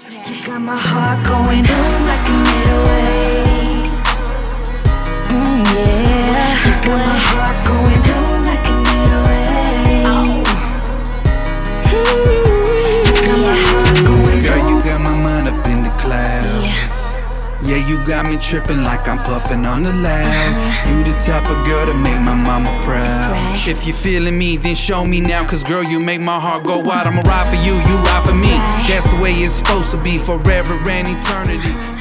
You got my heart going boom like a middle waves. Yeah. You got my heart going boom like a middle waves. You got my heart going boom. Girl, you got my mind up in the clouds. Yeah, you got me tripping like I'm puffing on the loud. You the type of girl to make my mama proud. If you feeling me, then show me now. Cause girl, you make my heart go wild. I'ma ride for you, you ride for me. That's the way it's supposed to be, forever and eternity.